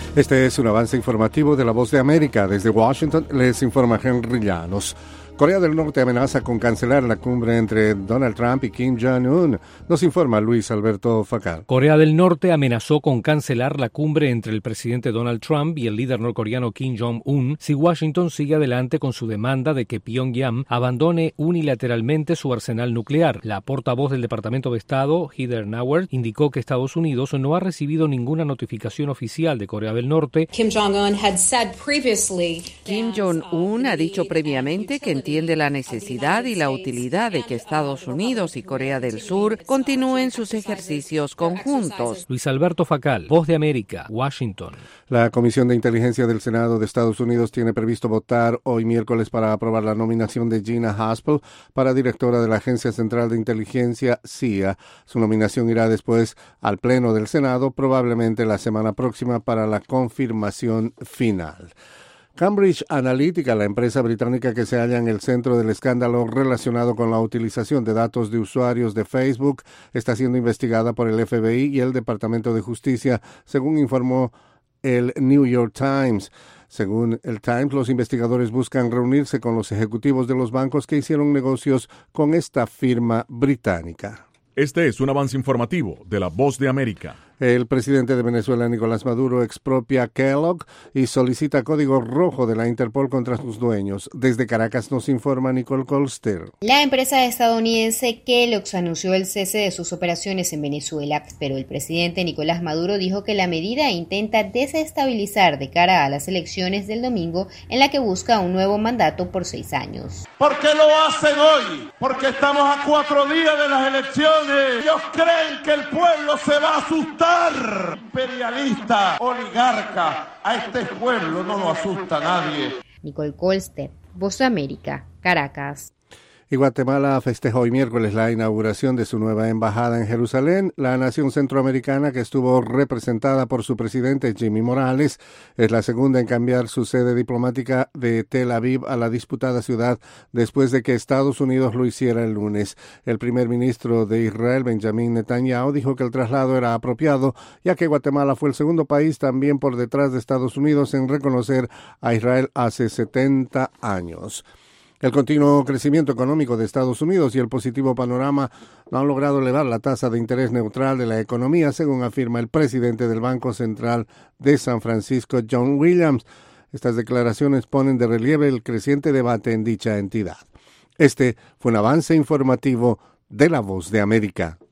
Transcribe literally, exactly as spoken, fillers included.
Este es un avance informativo de La Voz de América. Desde Washington les informa Henry Llanos. Corea del Norte amenaza con cancelar la cumbre entre Donald Trump y Kim Jong-un. Nos informa Luis Alberto Facal. Corea del Norte amenazó con cancelar la cumbre entre el presidente Donald Trump y el líder norcoreano Kim Jong-un si Washington sigue adelante con su demanda de que Pyongyang abandone unilateralmente su arsenal nuclear. La portavoz del Departamento de Estado, Heather Nauert, indicó que Estados Unidos no ha recibido ninguna notificación oficial de Corea del Norte. Kim Jong-un had said previously Kim Jong-un ha dicho previamente que entiende la necesidad y la utilidad de que Estados Unidos y Corea del Sur continúen sus ejercicios conjuntos. Luis Alberto Facal, Voz de América, Washington. La Comisión de Inteligencia del Senado de Estados Unidos tiene previsto votar hoy miércoles para aprobar la nominación de Gina Haspel para directora de la Agencia Central de Inteligencia, C I A. Su nominación irá después al Pleno del Senado, probablemente la semana próxima, para la confirmación final. Cambridge Analytica, la empresa británica que se halla en el centro del escándalo relacionado con la utilización de datos de usuarios de Facebook, está siendo investigada por el F B I y el Departamento de Justicia, según informó el New York Times. Según el Times, los investigadores buscan reunirse con los ejecutivos de los bancos que hicieron negocios con esta firma británica. Este es un avance informativo de La Voz de América. El presidente de Venezuela, Nicolás Maduro, expropia Kellogg y solicita código rojo de la Interpol contra sus dueños. Desde Caracas nos informa Nicole Colster. La empresa estadounidense Kellogg anunció el cese de sus operaciones en Venezuela, pero el presidente Nicolás Maduro dijo que la medida intenta desestabilizar de cara a las elecciones del domingo, en la que busca un nuevo mandato por seis años. ¿Por qué lo hacen hoy? Porque estamos a cuatro días de las elecciones. Ellos creen que el pueblo se va a asustar. Imperialista, oligarca, a este pueblo no lo asusta nadie. Nicole Colster, Voz de América, Caracas. Y Guatemala festejó hoy miércoles la inauguración de su nueva embajada en Jerusalén. La nación centroamericana, que estuvo representada por su presidente Jimmy Morales, es la segunda en cambiar su sede diplomática de Tel Aviv a la disputada ciudad después de que Estados Unidos lo hiciera el lunes. El primer ministro de Israel, Benjamin Netanyahu, dijo que el traslado era apropiado, ya que Guatemala fue el segundo país, también por detrás de Estados Unidos, en reconocer a Israel hace setenta años. El continuo crecimiento económico de Estados Unidos y el positivo panorama no han logrado elevar la tasa de interés neutral de la economía, según afirma el presidente del Banco Central de San Francisco, John Williams. Estas declaraciones ponen de relieve el creciente debate en dicha entidad. Este fue un avance informativo de La Voz de América.